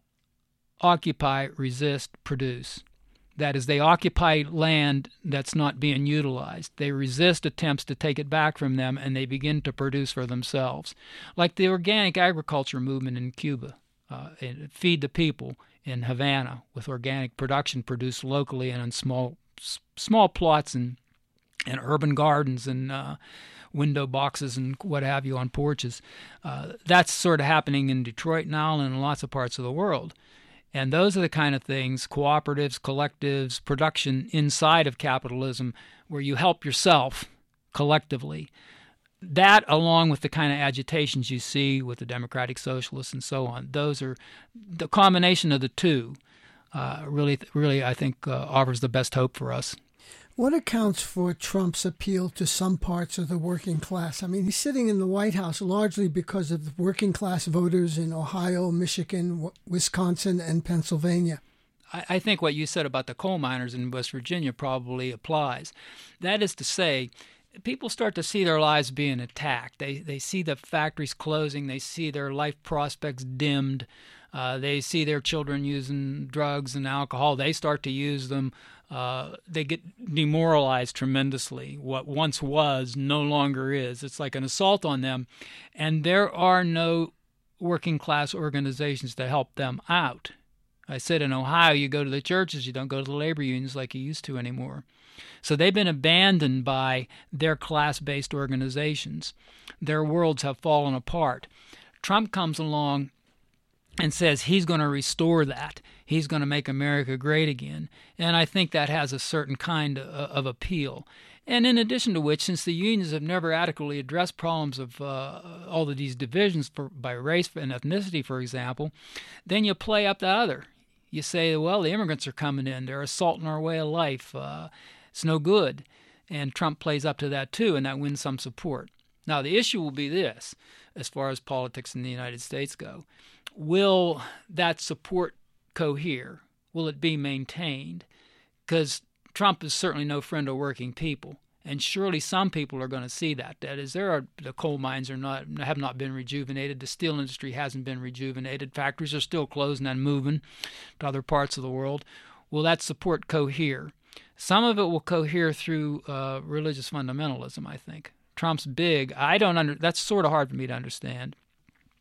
occupy, resist, produce. That is, they occupy land that's not being utilized. They resist attempts to take it back from them, and they begin to produce for themselves. Like the organic agriculture movement in Cuba, uh, and Feed the People in Havana, with organic production produced locally and on small small plots and, and urban gardens and uh, window boxes and what have you on porches. Uh, that's sort of happening in Detroit now and in lots of parts of the world. And those are the kind of things, cooperatives, collectives, production inside of capitalism, where you help yourself collectively. That, along with the kind of agitations you see with the democratic socialists and so on, those are the combination of the two. Uh, really, really, I think uh, offers the best hope for us. What accounts for Trump's appeal to some parts of the working class? I mean, he's sitting in the White House largely because of the working class voters in Ohio, Michigan, Wisconsin, and Pennsylvania. I, I think what you said about the coal miners in West Virginia probably applies. That is to say, people start to see their lives being attacked. They they see the factories closing. They see their life prospects dimmed. Uh, they see their children using drugs and alcohol. They start to use them. Uh, they get demoralized tremendously. What once was no longer is. It's like an assault on them. And there are no working class organizations to help them out. I said in Ohio, you go to the churches, you don't go to the labor unions like you used to anymore. So they've been abandoned by their class-based organizations. Their worlds have fallen apart. Trump comes along and says he's going to restore that. He's going to make America great again. And I think that has a certain kind of, of appeal. And in addition to which, since the unions have never adequately addressed problems of uh, all of these divisions for, by race and ethnicity, for example, then you play up the other. You say, well, the immigrants are coming in. They're assaulting our way of life. Uh, it's no good. And Trump plays up to that too, and that wins some support. Now, the issue will be this, as far as politics in the United States go. Will that support cohere? Will it be maintained? Because Trump is certainly no friend of working people, and surely some people are going to see that. That is, there are the coal mines are not have not been rejuvenated. The steel industry hasn't been rejuvenated. Factories are still closing and moving to other parts of the world. Will that support cohere? Some of it will cohere through uh, religious fundamentalism, I think. Trump's big. I don't under. That's sort of hard for me to understand.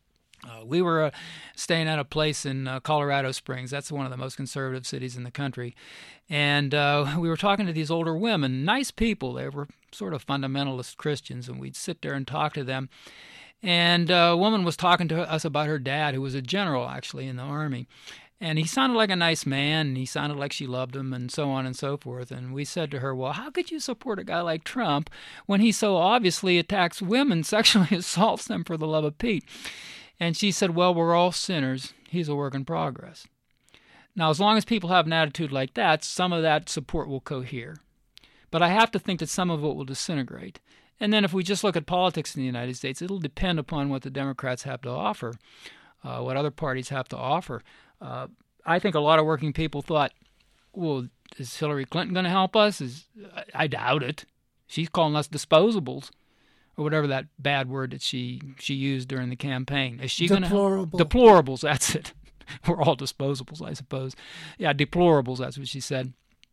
Uh, we were uh, staying at a place in uh, Colorado Springs. That's one of the most conservative cities in the country. And uh, we were talking to these older women, nice people. They were sort of fundamentalist Christians, and we'd sit there and talk to them. And uh, a woman was talking to us about her dad, who was a general, actually, in the Army. And he sounded like a nice man, and he sounded like she loved him, and so on and so forth. And we said to her, well, how could you support a guy like Trump when he so obviously attacks women, sexually assaults them for the love of Pete? And she said, well, we're all sinners. He's a work in progress. Now, as long as people have an attitude like that, some of that support will cohere. But I have to think that some of it will disintegrate. And then if we just look at politics in the United States, it'll depend upon what the Democrats have to offer, uh, what other parties have to offer. Uh, I think a lot of working people thought, well, is Hillary Clinton going to help us? Is, I doubt it. She's calling us disposables, or whatever that bad word that she, she used during the campaign. Is she going to help? Deplorables, that's it. We're all disposables, I suppose. Yeah, deplorables, that's what she said.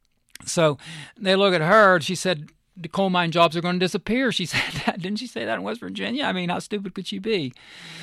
So they look at her, and she said, the coal mine jobs are going to disappear. She said that. Didn't she say that in West Virginia? I mean, how stupid could she be?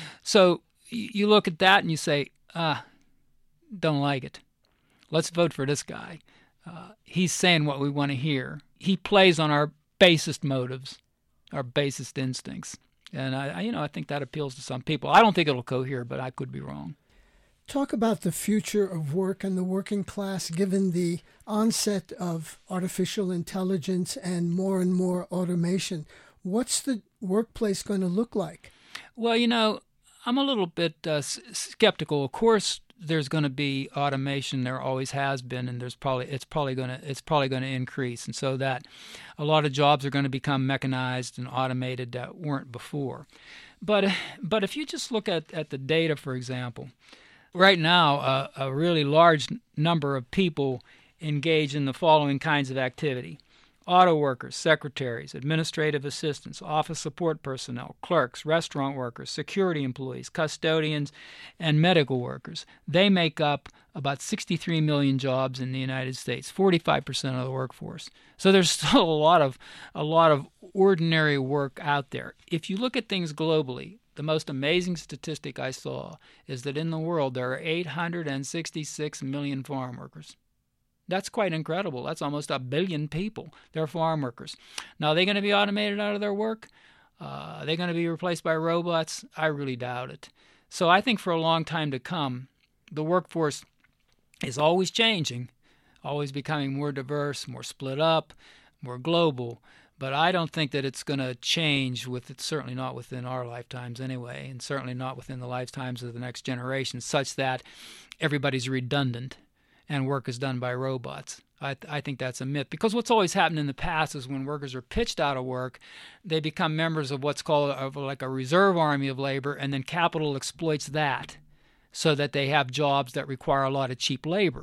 So you look at that and you say, ah, don't like it. Let's vote for this guy. Uh, he's saying what we want to hear. He plays on our basest motives, our basest instincts. And, I, I, you know, I think that appeals to some people. I don't think it'll cohere, but I could be wrong. Talk about the future of work and the working class given the onset of artificial intelligence and more and more automation. What's the workplace going to look like? Well, you know, I'm a little bit uh, skeptical. Of course, there's going to be automation. There always has been, and there's probably it's probably going to it's probably going to increase, and so that a lot of jobs are going to become mechanized and automated that weren't before. But but if you just look at, at the data, for example, right now uh, a really large number of people engage in the following kinds of activity: auto workers, secretaries, administrative assistants, office support personnel, clerks, restaurant workers, security employees, custodians, and medical workers. They make up about sixty-three million jobs in the United States, forty-five percent of the workforce. So there's still a lot of a lot of ordinary work out there. If you look at things globally, the most amazing statistic I saw is that in the world there are eight hundred sixty-six million farm workers. That's quite incredible. That's almost a billion people. They're farm workers. Now, are they going to be automated out of their work? Uh, are they going to be replaced by robots? I really doubt it. So I think for a long time to come, the workforce is always changing, always becoming more diverse, more split up, more global. But I don't think that it's going to change, with it, certainly not within our lifetimes anyway, and certainly not within the lifetimes of the next generation, such that everybody's redundant and work is done by robots. I, th- I think that's a myth, because what's always happened in the past is when workers are pitched out of work, they become members of what's called a, like a reserve army of labor, and then capital exploits that so that they have jobs that require a lot of cheap labor.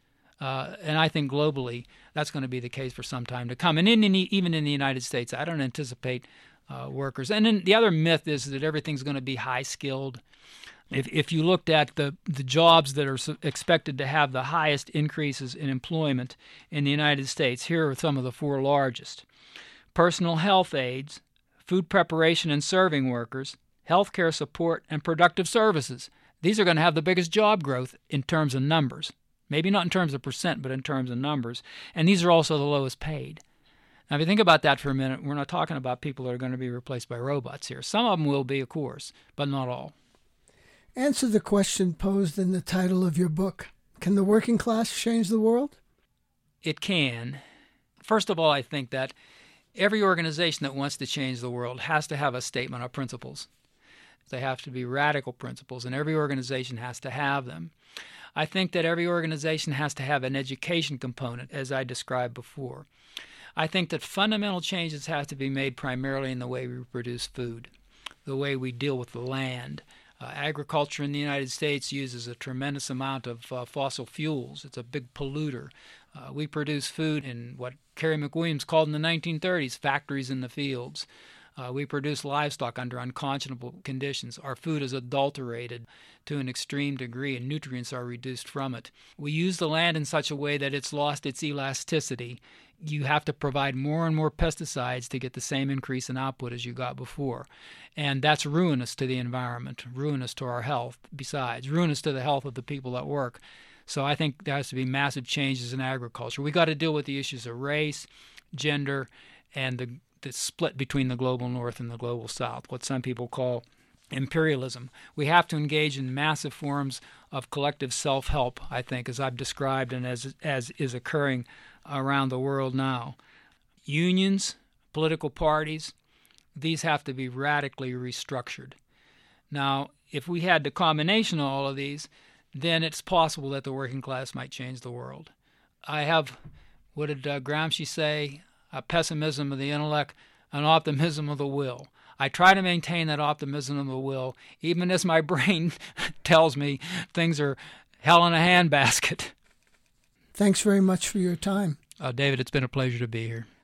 Uh, and I think globally that's going to be the case for some time to come. And in, in, even in the United States, I don't anticipate uh, workers. And then the other myth is that everything's going to be high-skilled. If if you looked at the, the jobs that are expected to have the highest increases in employment in the United States, here are some of the four largest: personal health aides, food preparation and serving workers, healthcare support, and productive services. These are going to have the biggest job growth in terms of numbers. Maybe not in terms of percent, but in terms of numbers. And these are also the lowest paid. Now, if you think about that for a minute, we're not talking about people that are going to be replaced by robots here. Some of them will be, of course, but not all. Answer the question posed in the title of your book. Can the working class change the world? It can. First of all, I think that every organization that wants to change the world has to have a statement of principles. They have to be radical principles, and every organization has to have them. I think that every organization has to have an education component, as I described before. I think that fundamental changes have to be made primarily in the way we produce food, the way we deal with the land. Uh, agriculture in the United States uses a tremendous amount of uh, fossil fuels. It's a big polluter. Uh, we produce food in what Carrie McWilliams called in the nineteen thirties factories in the fields. Uh, we produce livestock under unconscionable conditions. Our food is adulterated to an extreme degree, and nutrients are reduced from it. We use the land in such a way that it's lost its elasticity. You have to provide more and more pesticides to get the same increase in output as you got before. And that's ruinous to the environment, ruinous to our health, besides, ruinous to the health of the people that work. So I think there has to be massive changes in agriculture. We got to deal with the issues of race, gender, and the, the split between the global north and the global south, what some people call imperialism. We have to engage in massive forms of collective self-help, I think, as I've described and as as is occurring around the world now. Unions, political parties, these have to be radically restructured. Now, if we had the combination of all of these, then it's possible that the working class might change the world. I have, what did uh, Gramsci say? A pessimism of the intellect, an optimism of the will. I try to maintain that optimism of the will, even as my brain tells me things are hell in a handbasket. Thanks very much for your time. Uh, David, it's been a pleasure to be here.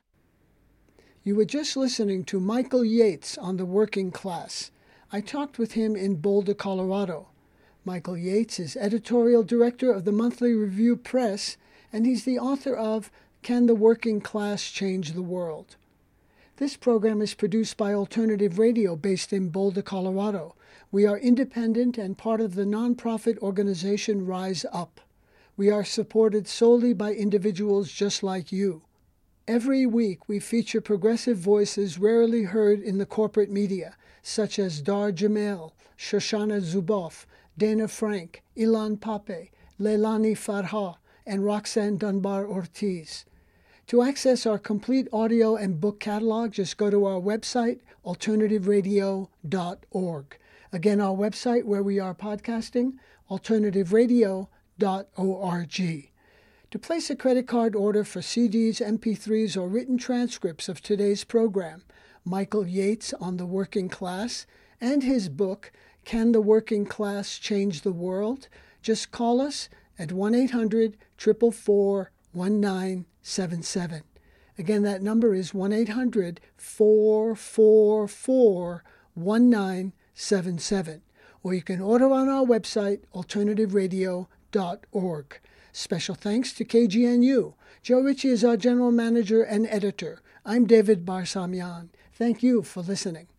You were just listening to Michael Yates on The Working Class. I talked with him in Boulder, Colorado. Michael Yates is editorial director of the Monthly Review Press, and he's the author of Can the Working Class Change the World? This program is produced by Alternative Radio based in Boulder, Colorado. We are independent and part of the nonprofit organization Rise Up. We are supported solely by individuals just like you. Every week we feature progressive voices rarely heard in the corporate media, such as Dar Jamel, Shoshana Zuboff, Dana Frank, Ilan Pape, Leilani Farha, and Roxanne Dunbar-Ortiz. To access our complete audio and book catalog, just go to our website, alternative radio dot org. Again, our website where we are podcasting, alternative radio dot org. To place a credit card order for C Ds, M P threes, or written transcripts of today's program, Michael Yates on the Working Class, and his book, Can the Working Class Change the World? Just call us at one eight hundred, four four four, one nine seven seven. Again, that number is one eight hundred, four four four, one nine seven seven. Or you can order on our website, alternative radio dot org. Special thanks to K G N U. Joe Ritchie is our general manager and editor. I'm David Barsamian. Thank you for listening.